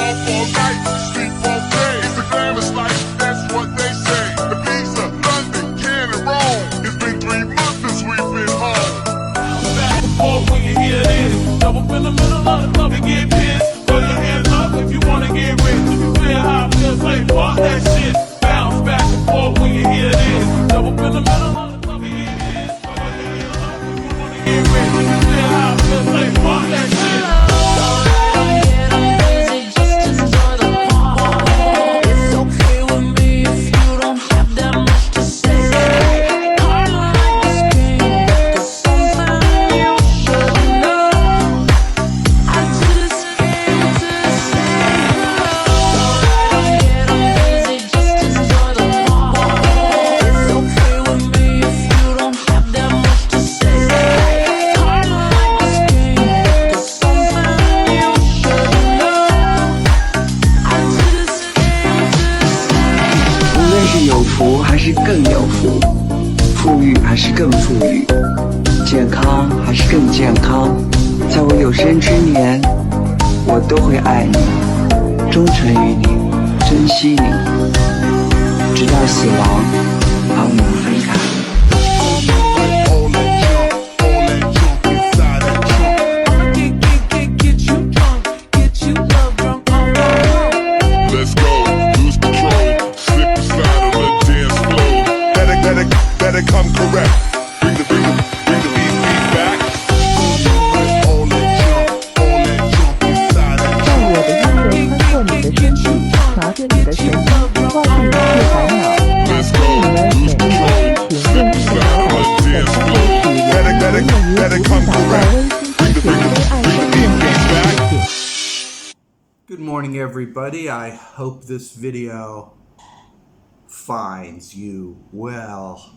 up all night, sleep all day. It's a glamorous life, that's what they say. The Pisa, London, Canada, Rome. It's been 3 months since we've been home. Back and forth when you hear this. Double in the middle of the club and get pissed. Throw your hands up if you wanna get rich. If you feel how it feels, say fuck that shit. Bounce back and forth when you hear this. Double in the middle of the club and get pissed. Throw your hands up if you wanna get rich. If you feel how it feels, say fuck that shit. 还是更有福，富裕还是更富裕，健康还是更健康，在我有生之年，我都会爱你，忠诚于你，珍惜你，直到死亡把我们分开。 Come correct. Bring the beat back. All that jump inside that 让我的音乐穿过你的身体，划着你的神经，刮去一切烦恼，打开你们每一个心情，用心的脑海中的三位曲源，人们于不断打造温馨提醒微爱的面对。 Good morning, everybody. I hope this video finds you well.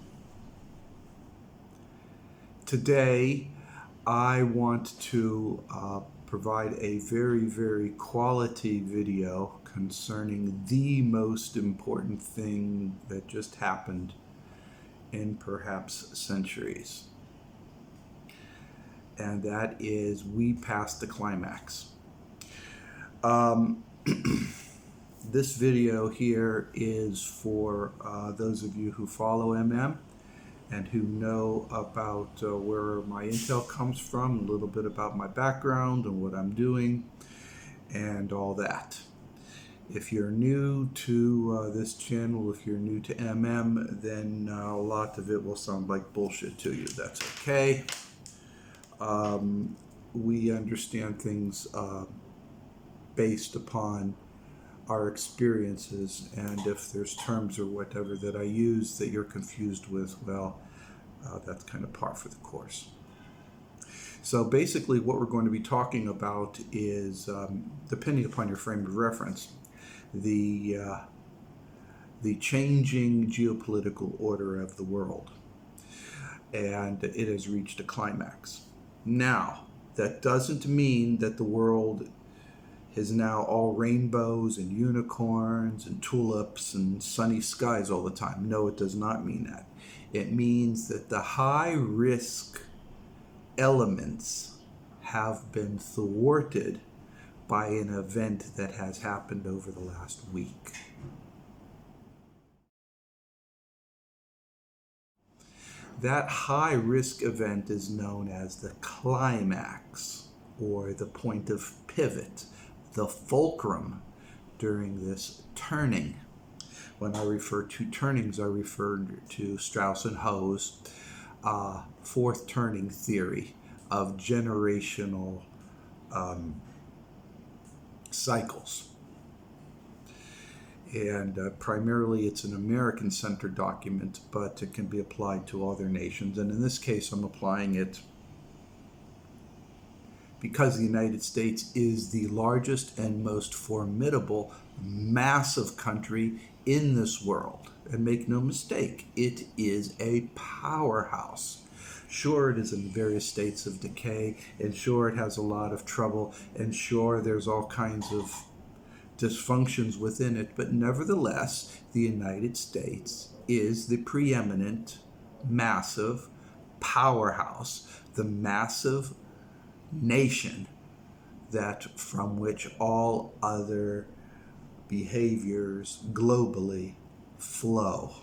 Today, I want to provide a very quality video concerning the most important thing that just happened in perhaps centuries. And that is, we passed the climax. This video here is for those of you who follow MM and who know about where my intel comes from, a little bit about my background and what I'm doing and all that. If you're new to this channel, if you're new to MM, then a lot of it will sound like bullshit to you. That's okay. We understand things based upon our experiences, and if there's terms or whatever that I use that you're confused with, well, that's kind of par for the course. So basically what we're going to be talking about is, depending upon your frame of reference, the changing geopolitical order of the world, and it has reached a climax. Now, that doesn't mean that the world is now all rainbows and unicorns and tulips and sunny skies all the time. No, it does not mean that. It means that the high-risk elements have been thwarted by an event that has happened over the last week. That high-risk event is known as the climax, or the point of pivot, the fulcrum during this turning. When I refer to turnings, I refer to Strauss and Howe's fourth turning theory of generational cycles. And primarily it's an American-centered document, but it can be applied to other nations. And in this case, I'm applying it because the United States is the largest and most formidable, massive country in this world. And make no mistake, it is a powerhouse. Sure, it is in various states of decay, and sure, it has a lot of trouble, and sure, there's all kinds of dysfunctions within it, but nevertheless, the United States is the preeminent, massive powerhouse, the massive nation that from which all other behaviors globally flow.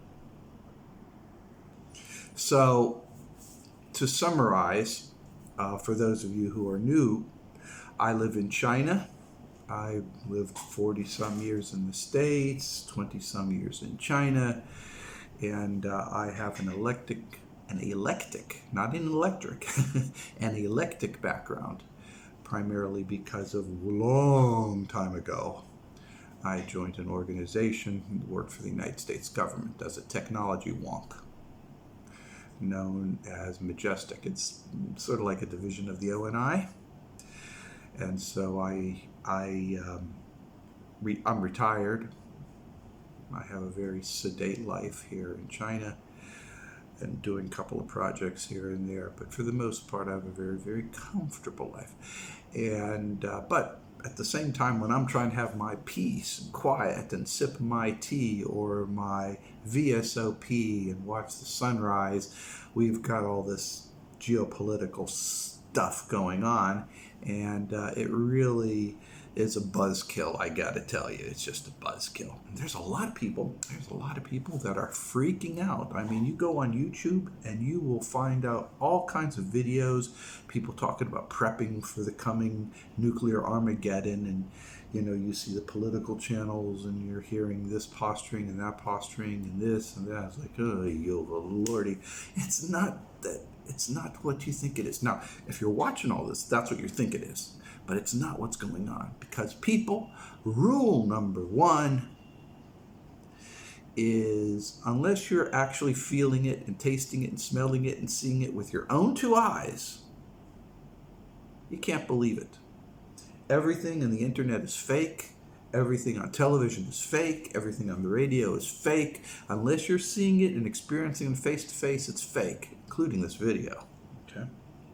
So, to summarize, for those of you who are new, I live in China. I lived 40-some years in the States, 20-some years in China, and I have an eclectic, not an electric, an eclectic background, primarily because of a long time ago, I joined an organization that worked for the United States government as a technology wonk, known as Majestic. It's sort of like a division of the ONI. And so I'm retired. I have a very sedate life here in China and doing a couple of projects here and there. But for the most part, I have a very, very comfortable life. And but at the same time, when I'm trying to have my peace and quiet and sip my tea or my VSOP and watch the sunrise, we've got all this geopolitical stuff going on, and it really is a buzzkill. I gotta tell you, it's just a buzzkill. And there's a lot of people that are freaking out. I mean, you go on YouTube and you will find out all kinds of videos, people talking about prepping for the coming nuclear Armageddon, and you see the political channels and you're hearing this posturing and that posturing and this and that. It's like, oh, you lordy. It's not what you think it is. Now, if you're watching all this, that's what you think it is. But it's not what's going on, because people, rule number one is, unless you're actually feeling it and tasting it and smelling it and seeing it with your own two eyes, you can't believe it. Everything on the internet is fake. Everything on television is fake. Everything on the radio is fake. Unless you're seeing it and experiencing it face to face, it's fake, including this video. Okay?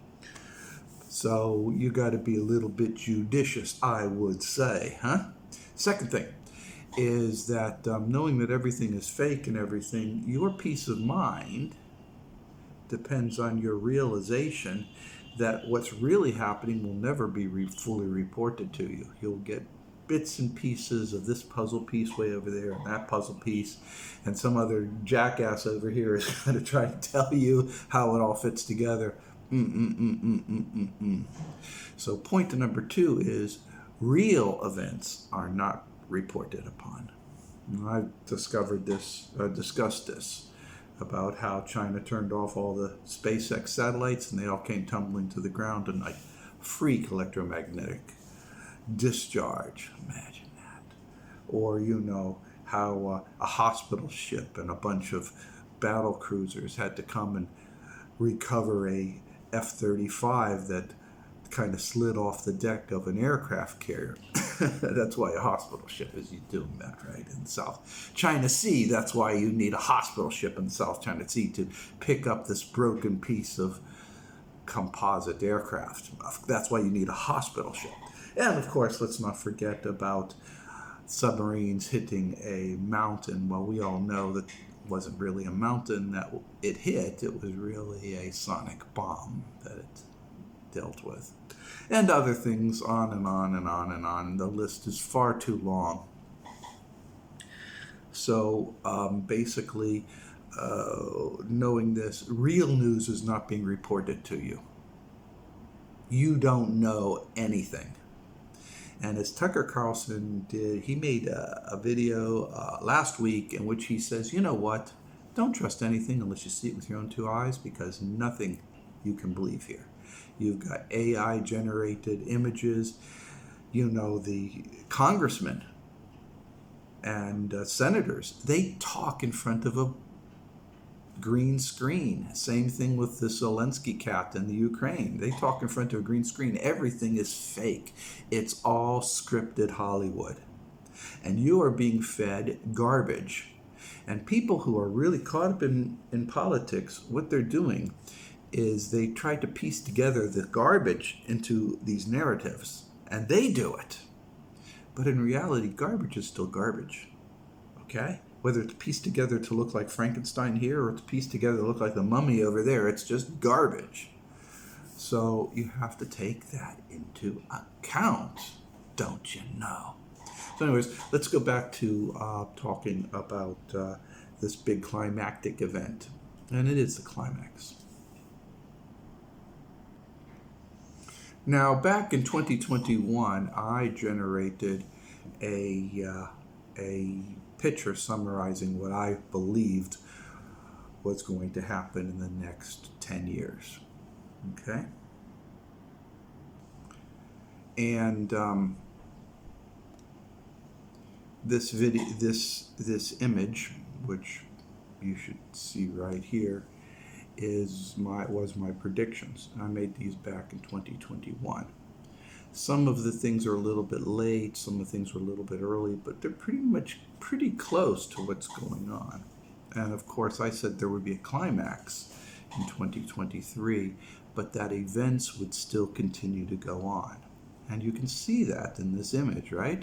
So you got to be a little bit judicious, I would say, huh? Second thing is that knowing that everything is fake and everything, your peace of mind depends on your realization that what's really happening will never be fully reported to you. You'll get bits and pieces of this puzzle piece way over there and that puzzle piece, and some other jackass over here is going to try to tell you how it all fits together. So point number 2 is real events are not reported upon. I've discussed this about how China turned off all the SpaceX satellites and they all came tumbling to the ground tonight. Freak electromagnetic discharge. Imagine that. Or how a hospital ship and a bunch of battle cruisers had to come and recover a F-35 that kind of slid off the deck of an aircraft carrier. That's why a hospital ship is doing that, right? In the South China Sea, that's why you need a hospital ship in the South China Sea to pick up this broken piece of composite aircraft. That's why you need a hospital ship. And of course, let's not forget about submarines hitting a mountain. Well, we all know that wasn't really a mountain that it hit. It was really a sonic bomb that it dealt with. And other things, on and on and on and on. The list is far too long. So basically, knowing this, real news is not being reported to you. You don't know anything. And as Tucker Carlson did, he made a video last week in which he says, you know what? Don't trust anything unless you see it with your own two eyes, because nothing you can believe here. You've got AI-generated images. The congressmen and senators, they talk in front of a green screen. Same thing with the Zelensky cat in the Ukraine. They talk in front of a green screen. Everything is fake. It's all scripted Hollywood. And you are being fed garbage. And people who are really caught up in politics, what they're doing is they try to piece together the garbage into these narratives. And they do it. But in reality, garbage is still garbage. Okay? Whether it's pieced together to look like Frankenstein here or it's pieced together to look like the mummy over there, it's just garbage. So you have to take that into account, don't you know? So anyways, let's go back to talking about this big climactic event. And it is the climax. Now, back in 2021, I generated a picture summarizing what I believed was going to happen in the next 10 years. Okay? And this image, which you should see right here, was my predictions. I made these back in 2021. Some of the things are a little bit late, some of the things were a little bit early, but they're pretty close to what's going on. And of course, I said there would be a climax in 2023, but that events would still continue to go on. And you can see that in this image, right?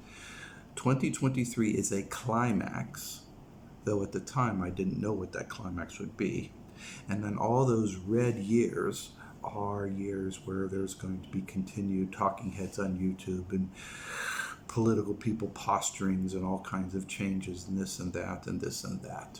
2023 is a climax, though at the time I didn't know what that climax would be. And then all those red years are years where there's going to be continued talking heads on YouTube and political people posturings and all kinds of changes and this and that and this and that.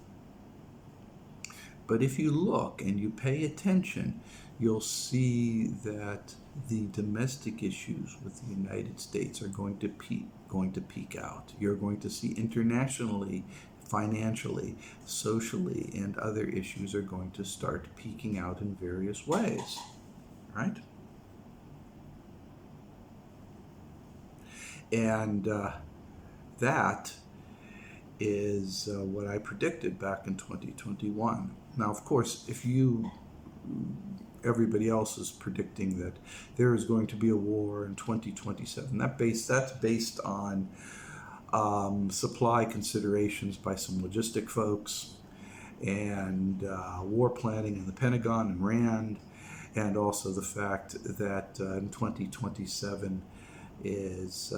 But if you look and you pay attention, you'll see that the domestic issues with the United States are going to peak out. You're going to see internationally, financially, socially, and other issues are going to start peaking out in various ways, right? And that is what I predicted back in 2021. Now, of course, everybody else is predicting that there is going to be a war in 2027. That's based on supply considerations by some logistic folks and war planning in the Pentagon and RAND, and also the fact that in 2027 is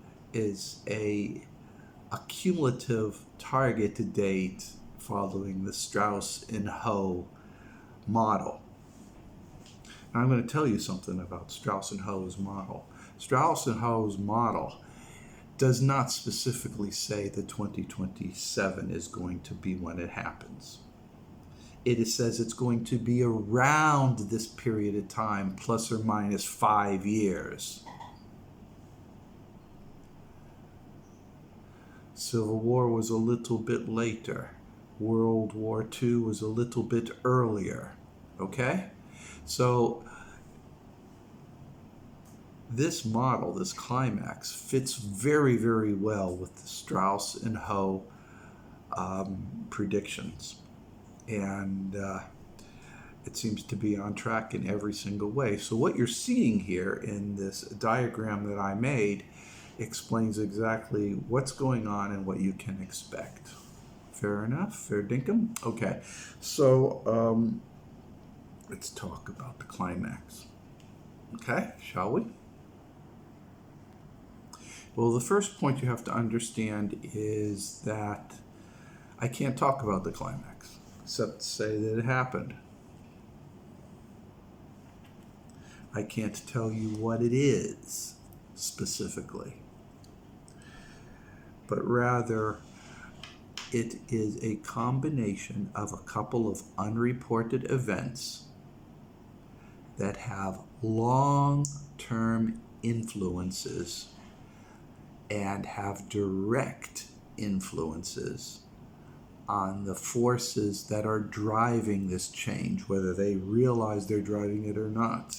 a cumulative target date following the Strauss and Howe model. Now, I'm going to tell you something about Strauss and Howe's model. Strauss and Howe's model does not specifically say that 2027 is going to be when it happens. It says it's going to be around this period of time, plus or minus 5 years. Civil War was a little bit later. World War II was a little bit earlier. Okay? So this model, this climax, fits very, very well with the Strauss and Howe predictions. And it seems to be on track in every single way. So what you're seeing here in this diagram that I made explains exactly what's going on and what you can expect. Fair enough? Fair dinkum? Okay. So let's talk about the climax. Okay, shall we? Well, the first point you have to understand is that I can't talk about the climax, except to say that it happened. I can't tell you what it is specifically, but rather it is a combination of a couple of unreported events that have long-term influences and have direct influences on the forces that are driving this change, whether they realize they're driving it or not.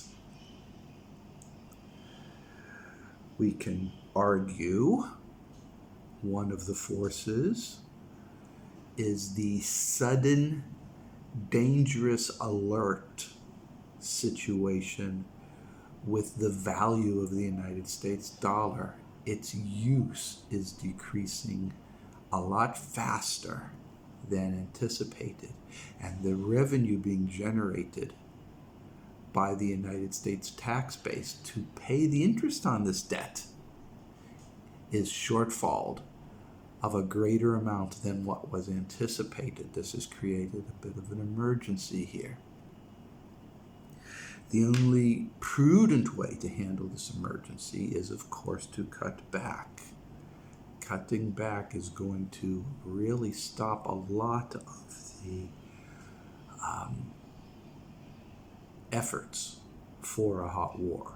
We can argue one of the forces is the sudden, dangerous alert situation with the value of the United States dollar. Its use is decreasing a lot faster than anticipated, and the revenue being generated by the United States tax base to pay the interest on this debt is shortfalled of a greater amount than what was anticipated. This has created a bit of an emergency here. The only prudent way to handle this emergency is, of course, to cut back. Cutting back is going to really stop a lot of the efforts for a hot war.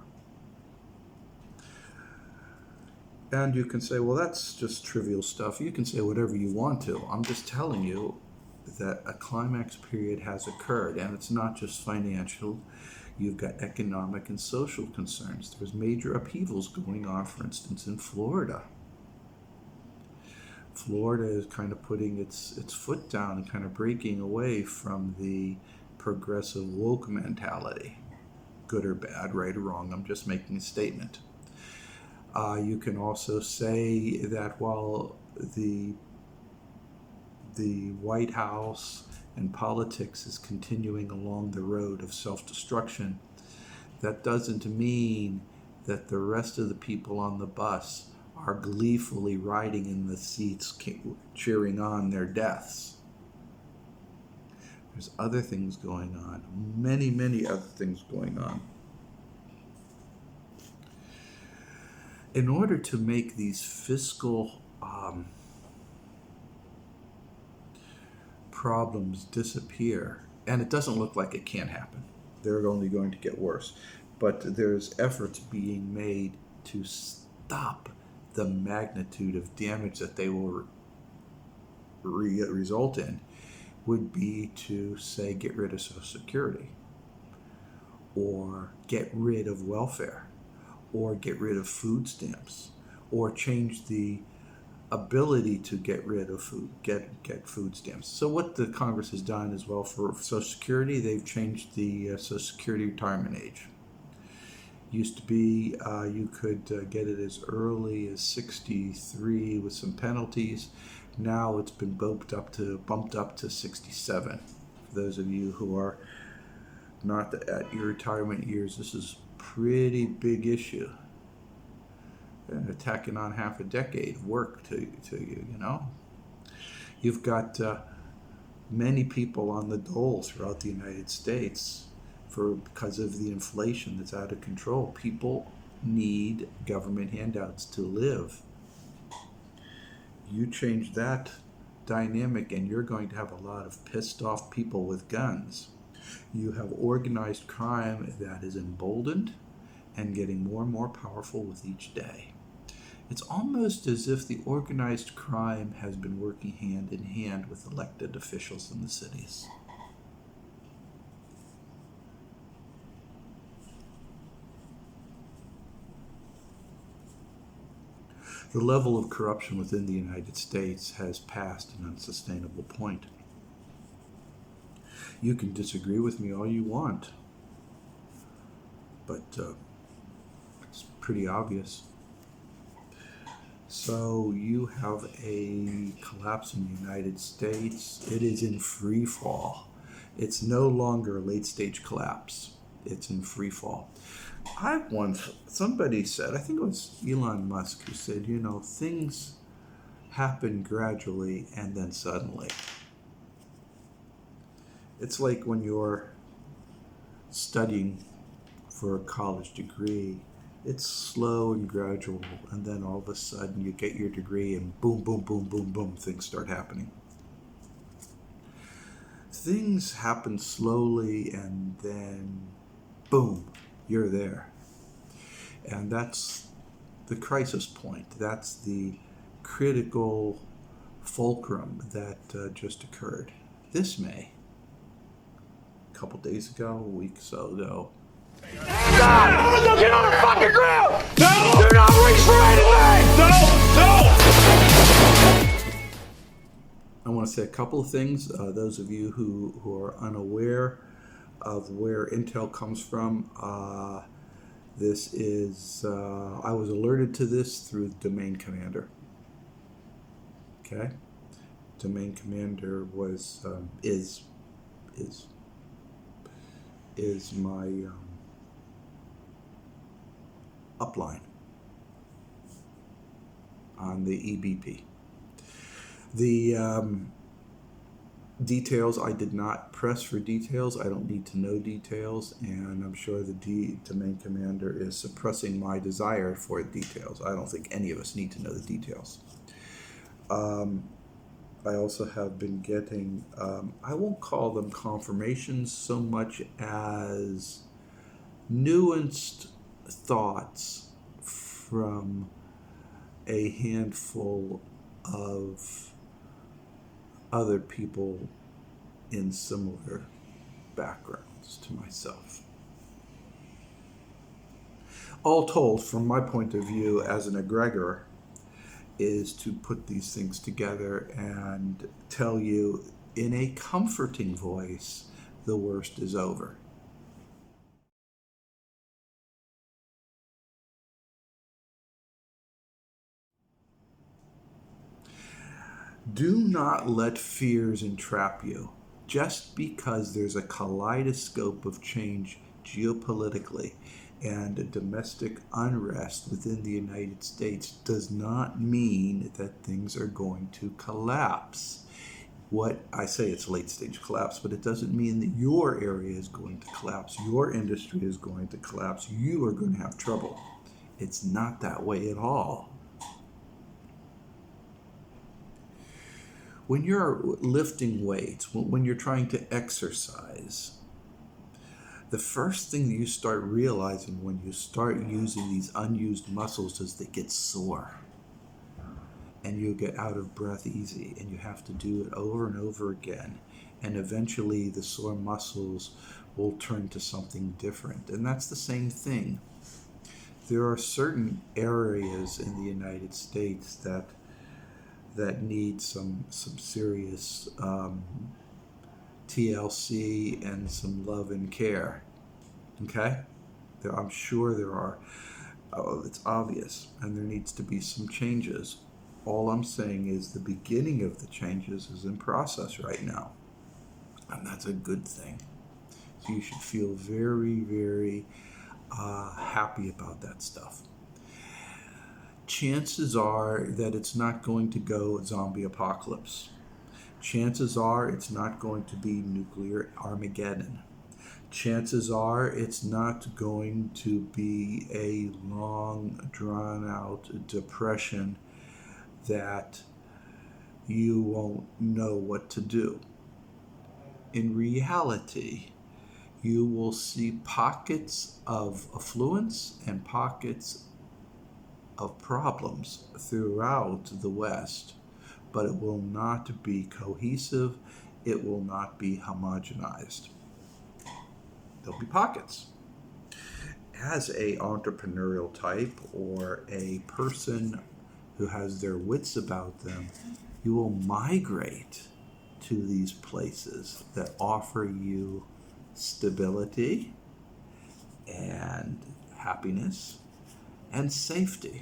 And you can say, well, that's just trivial stuff. You can say whatever you want to. I'm just telling you that a climax period has occurred, and it's not just financial. You've got economic and social concerns. There's major upheavals going on, for instance, in Florida. Florida is kind of putting its foot down and kind of breaking away from the progressive woke mentality. Good or bad, right or wrong, I'm just making a statement. You can also say that while the White House and politics is continuing along the road of self-destruction, that doesn't mean that the rest of the people on the bus are gleefully riding in the seats, cheering on their deaths. There's other things going on, many, many other things going on. In order to make these fiscal problems disappear, and it doesn't look like it can't happen, they're only going to get worse, but there's efforts being made to stop the magnitude of damage that they will result in, would be to, say, get rid of Social Security, or get rid of welfare, or get rid of food stamps, or change the ability to get rid of get food stamps. So what the Congress has done as well for Social Security, they've changed the Social Security retirement age. Used to be you could get it as early as 63 with some penalties. Now it's been bumped up to 67. For those of you who are not at your retirement years, this is a pretty big issue. And attacking on half a decade of work to you, you know. You've got many people on the dole throughout the United States because of the inflation that's out of control. People need government handouts to live. You change that dynamic and you're going to have a lot of pissed off people with guns. You have organized crime that is emboldened and getting more and more powerful with each day. It's almost as if the organized crime has been working hand in hand with elected officials in the cities. The level of corruption within the United States has passed an unsustainable point. You can disagree with me all you want, but it's pretty obvious. So you have a collapse in the United States. It is in free fall. It's no longer a late stage collapse. It's in free fall. Somebody said, I think it was Elon Musk who said, you know, things happen gradually and then suddenly. It's like when you're studying for a college degree. It's slow and gradual, and then all of a sudden you get your degree and boom, boom, boom, boom, boom, things start happening. Things happen slowly and then boom, you're there. And that's the crisis point. That's the critical fulcrum that just occurred this May. A couple days ago, a week or so ago. God! Get on the fucking ground! No! Do not reach for anything! No! I want to say a couple of things. Those of you who are unaware of where intel comes from, this is, I was alerted to this through Domain Commander. Okay? Domain Commander was, is my upline on the EBP. Details, I did not press for details. I don't need to know details, and I'm sure the domain commander is suppressing my desire for details. I don't think any of us need to know the details. I also have been getting, I won't call them confirmations so much as nuanced thoughts from a handful of other people in similar backgrounds to myself. All told, from my point of view as an egregor, is to put these things together and tell you in a comforting voice, the worst is over. Do not let fears entrap you. Just because there's a kaleidoscope of change geopolitically and domestic unrest within the United States does not mean that things are going to collapse. What I say, it's late stage collapse, but it doesn't mean that your area is going to collapse. Your industry is going to collapse. You are going to have trouble. It's not that way at all. When you're lifting weights, when you're trying to exercise, the first thing that you start realizing when you start using these unused muscles is they get sore. And you get out of breath easy, and you have to do it over and over again. And eventually the sore muscles will turn to something different. And that's the same thing. There are certain areas in the United States that need some serious TLC and some love and care. Okay? I'm sure there are. It's obvious. And there needs to be some changes. All I'm saying is the beginning of the changes is in process right now. And that's a good thing. So you should feel very, very happy about that stuff. Chances are that it's not going to go zombie apocalypse. Chances are it's not going to be nuclear Armageddon. Chances are it's not going to be a long, drawn-out depression that you won't know what to do. In reality, you will see pockets of affluence and pockets of problems throughout the West, but it will not be cohesive, it will not be homogenized. There'll be pockets. As a entrepreneurial type or a person who has their wits about them, you will migrate to these places that offer you stability and happiness and safety.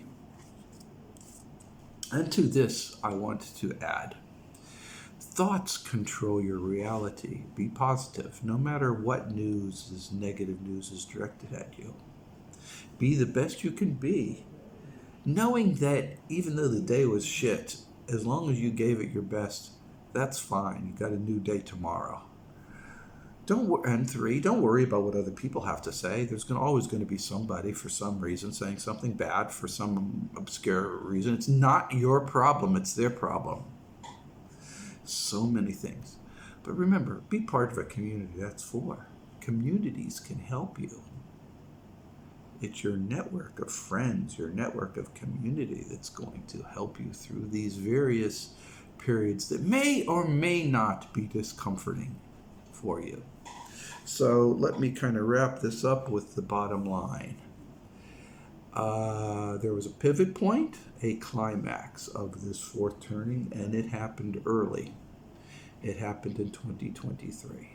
And to this, I want to add, thoughts control your reality. Be positive, no matter what negative news is directed at you. Be the best you can be, knowing that even though the day was shit, as long as you gave it your best, that's fine. You got a new day tomorrow. Don't worry about what other people have to say. There's always going to be somebody for some reason saying something bad for some obscure reason. It's not your problem, it's their problem. So many things. But remember, be part of a community. That's for. Communities can help you. It's your network of friends, your network of community that's going to help you through these various periods that may or may not be discomforting for you. So let me kind of wrap this up with the bottom line. There was a pivot point, a climax of this fourth turning, and it happened early. It happened in 2023.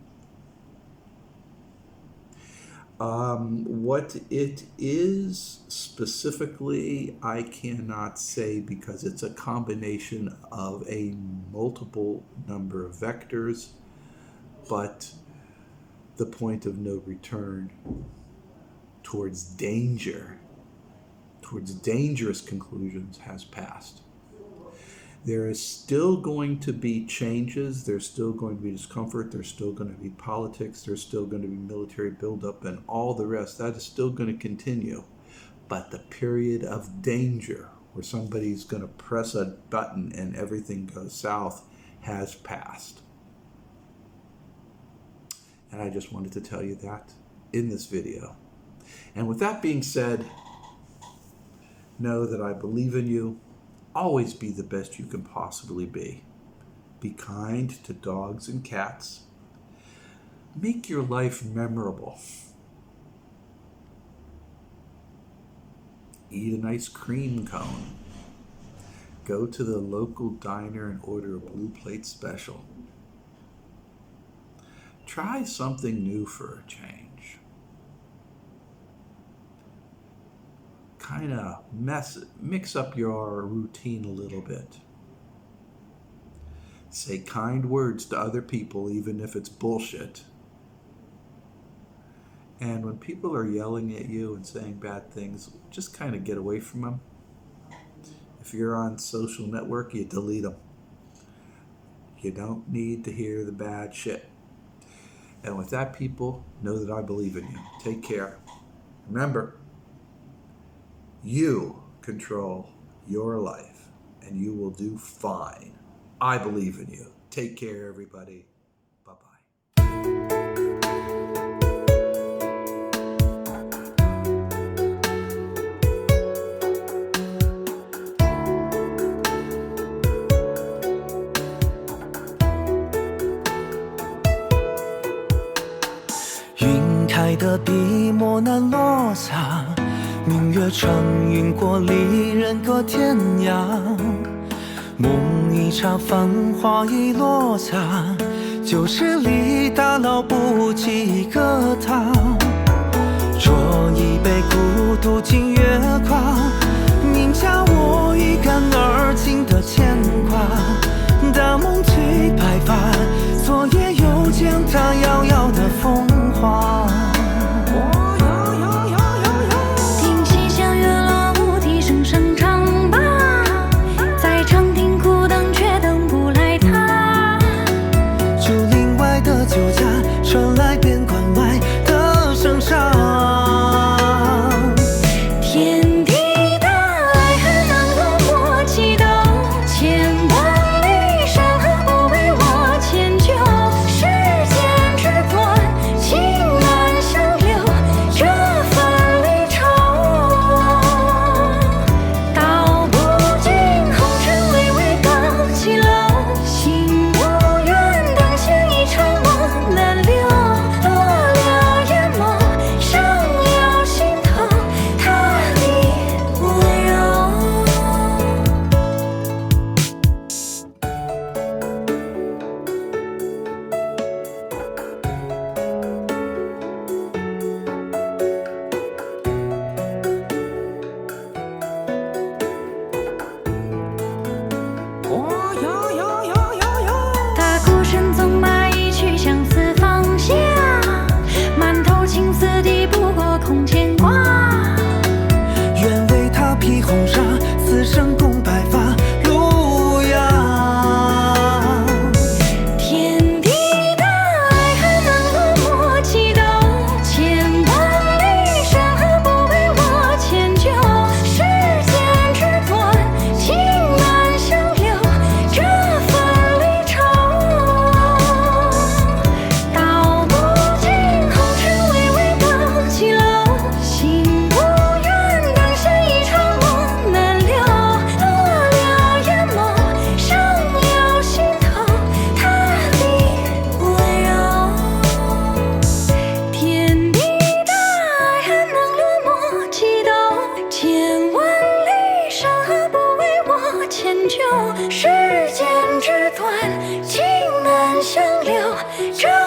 What it is specifically, I cannot say because it's a combination of a multiple number of vectors, but the point of no return towards danger, towards dangerous conclusions has passed. There is still going to be changes. There's still going to be discomfort. There's still going to be politics. There's still going to be military buildup and all the rest. That is still going to continue. But the period of danger where somebody's going to press a button and everything goes south has passed. And I just wanted to tell you that in this video. And with that being said, know that I believe in you. Always be the best you can possibly be. Be kind to dogs and cats. Make your life memorable. Eat an ice cream cone. Go to the local diner and order a blue plate special. Try something new for a change. Kind of mix up your routine a little bit. Say kind words to other people, even if it's bullshit. And when people are yelling at you and saying bad things, just kind of get away from them. If you're on social network, you delete them. You don't need to hear the bad shit. And with that, people, know that I believe in you. Take care. Remember, you control your life, and you will do fine. I believe in you. Take care, everybody. Bye-bye. 云开的笔墨难落下，明月穿云过丽人隔天涯。梦一场，繁华已落下，旧时里打捞不起一个他。酌一杯孤独尽月华，宁驾我一干而尽的牵挂。大梦最白发，昨夜又见他遥遥的风华。 听西厢月落乌啼声声唱罢，在长亭苦等却等不来他。 竹林外的酒家传来边关外的声沙。 天地大爱恨难落寞祈祷，千万里山河不为我迁就。世间之短，情难相留，这份离愁。道不尽红尘巍巍高起楼，心不愿等闲一场梦难留。落了眼眸，伤了心头，他的温柔。他孤身纵马一去向四方下，满头青丝抵不过空牵挂。 愿为他披红纱，此生共白发路遥。 天地大爱恨难落寞祈祷，千万里山河不为我迁就。世间之短，情难相留，这份离愁。道不尽红尘巍巍高起楼，心不愿等闲一场梦难留。落了眼眸，伤了心头，他的温柔。天地大爱恨难落寞祈祷，千万里山河不为我迁就。世间之短，情难相留，这